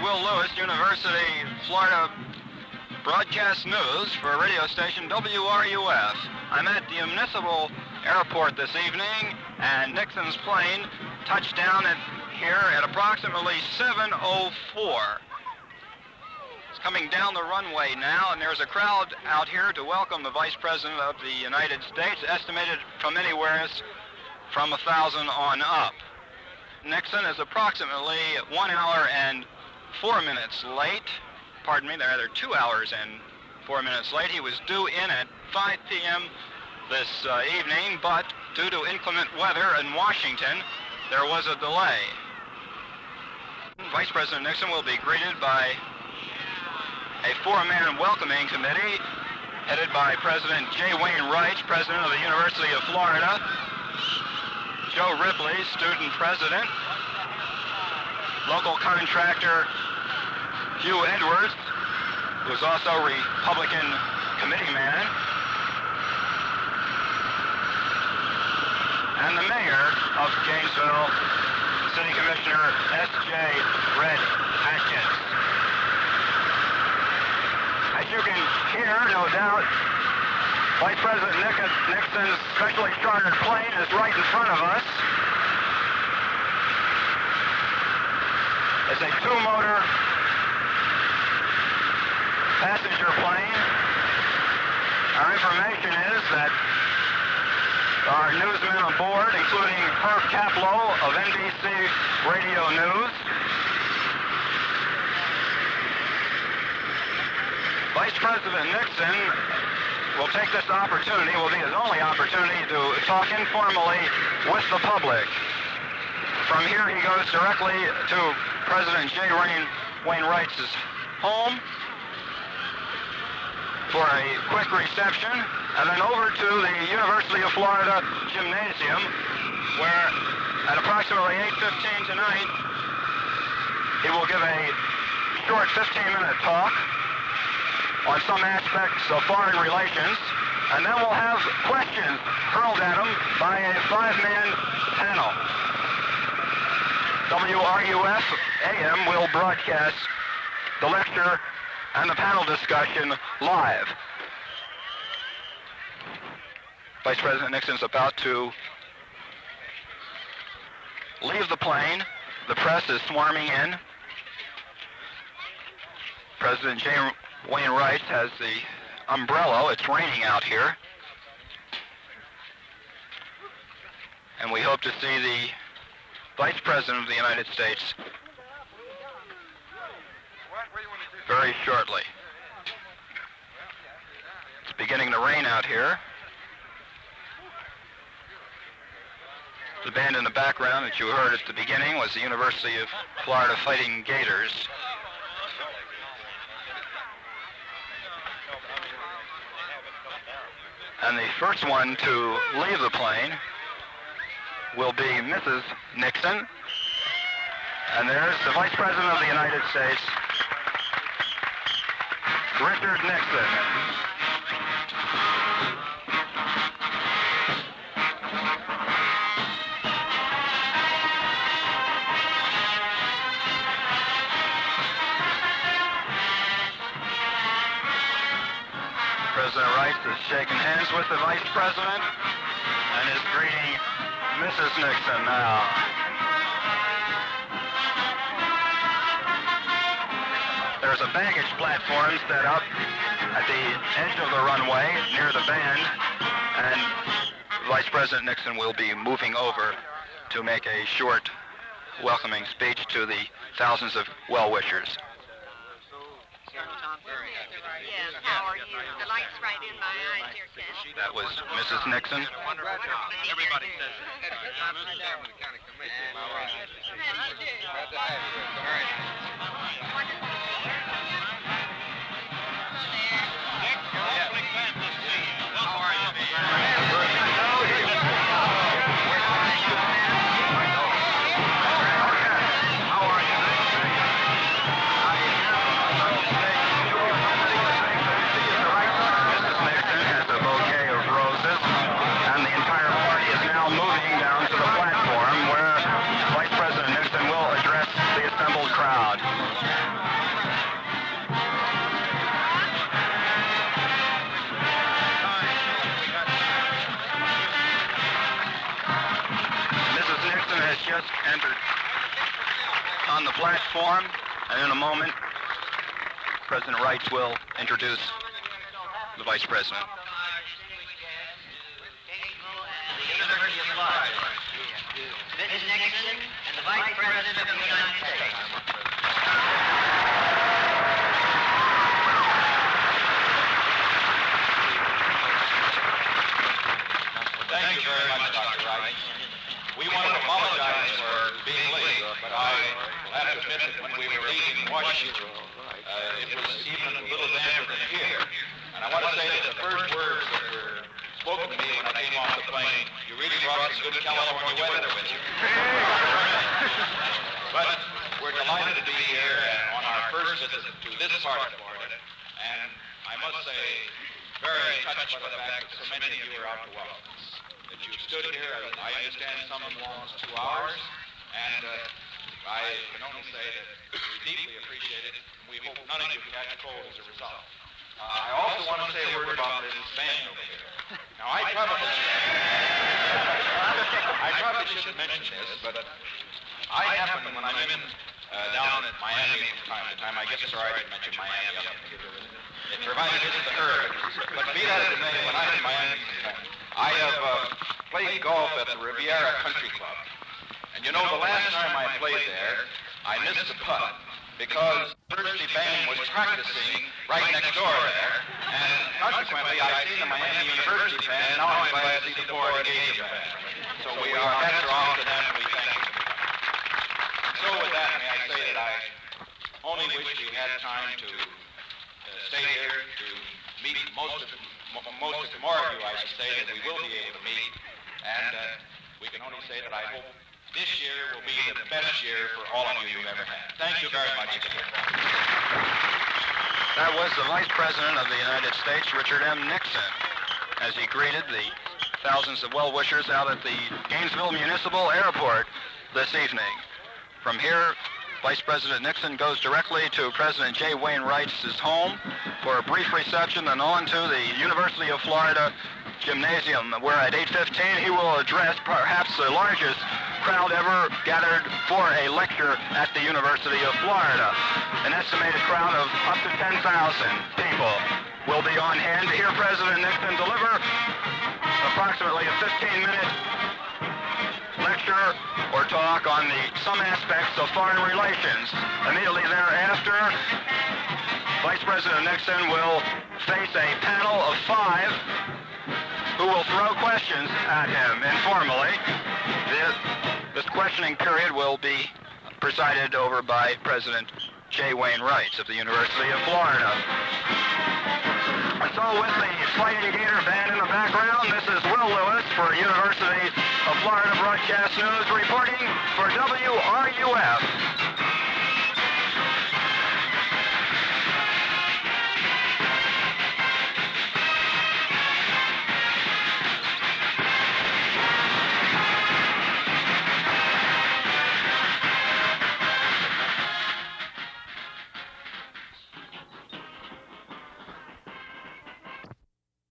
Will Lewis, University, Florida Broadcast News for radio station WRUF. I'm at the Municipal Airport this evening, and Nixon's plane touched down here at approximately 7:04. It's coming down the runway now, and there's a crowd out here to welcome the Vice President of the United States, estimated from anywhere from 1,000 on up. Nixon is approximately 1 hour and 4 minutes late. Pardon me, they're 2 hours and 4 minutes late. He was due in at 5 p.m. this evening, but due to inclement weather in Washington, there was a delay. Vice President Nixon will be greeted by a four-man welcoming committee headed by President J. Wayne Wright, President of the University of Florida, Joe Ripley, student president, local contractor Hugh Edwards, who is also a Republican committee man, and the mayor of Gainesville, City Commissioner S.J. Red Atkins. As you can hear, no doubt, Vice President Nixon's specially chartered plane is right in front of us. It's a two-motor passenger plane. Our information is that our newsmen on board, including Herb Kaplow of NBC Radio News, Vice President Nixon will take this opportunity, will be his only opportunity to talk informally with the public. From here he goes directly to President J. Wayne Wright's home for a quick reception, and then over to the University of Florida Gymnasium, where at approximately 8:15 tonight, he will give a short 15-minute talk on some aspects of foreign relations, and then we'll have questions hurled at him by a five-man panel. WRUF AM will broadcast the lecture and the panel discussion live. Vice President Nixon's about to leave the plane. The press is swarming in. President J. Wayne Wright has the umbrella. It's raining out here. And we hope to see the Vice President of the United States very shortly. It's beginning to rain out here. The band in the background that you heard at the beginning was the University of Florida Fighting Gators. And the first one to leave the plane will be Mrs. Nixon. And there's the Vice President of the United States, Richard Nixon. President Wright is shaking hands with the Vice President and is greeting Mrs. Nixon now. There's a baggage platform set up at the edge of the runway near the band, and Vice President Nixon will be moving over to make a short welcoming speech to the thousands of well-wishers. Yes, how are you? The light's right in my eyes here, Ken. That was Mrs. Nixon. Everybody says it. I'm the chairman of the county commission. My wife. Glad to have you. Very nice. Awfully glad to see you. How are you, Crowd. just entered on the platform, and in a moment, President Wright will introduce the Vice President. University of Florida, Mrs. Nixon and the Vice President of the United States. Thank you very much, Dr. Wright. We want to apologize for being late, but I will have to admit that when we were leaving Washington, it was even a little damper than here. And I want to say that the first words that were spoken to me when I came off the plane, you really brought some good California weather with you. But we're delighted to be here on our first visit to this part of Florida, and I must say, very touched by the fact that so many of you are out to welcome us. That you've stood here, I understand some of you almost 2 hours, and I can only say that we deeply appreciate it. We hope none of you catch cold as a result. I also want to say a word about this band over here. Now, I probably shouldn't mention this, but I happen, when I'm in down at Miami from time to time, I guess it's all right to mention Miami up here. It provided it's the herd. But be that as it may, when I'm in Miami, I have played golf at the Riviera Country Club. And you know, the last time I played there, I missed a putt because the University band was practicing right next door there. And consequently, I've seen the Miami University band. Now I'm glad to see the Florida Gator band. So we are hats are off to them, and we thank them. And so with that, may I say that I only wish we had time to stay here to meet more of you, I should say, that we will be able to meet. And we can only say that I hope this year will be the best year for all of you you've ever had. Thank you very much again. That was the Vice President of the United States, Richard M. Nixon, as he greeted the thousands of well-wishers out at the Gainesville Municipal Airport this evening. From here, Vice President Nixon goes directly to President J. Wayne Wright's home for a brief reception and on to the University of Florida Gymnasium, where at 8:15 he will address perhaps the largest crowd ever gathered for a lecture at the University of Florida. An estimated crowd of up to 10,000 people will be on hand to hear President Nixon deliver approximately a 15-minute lecture or talk on some aspects of foreign relations. Immediately thereafter, Vice President Nixon will face a panel of 5 who will throw questions at him informally. This questioning period will be presided over by President J. Wayne Wright of the University of Florida. And so with the Fighting Gator band in the background, this is Will Lewis for University of Florida Broadcast News reporting for WRUF.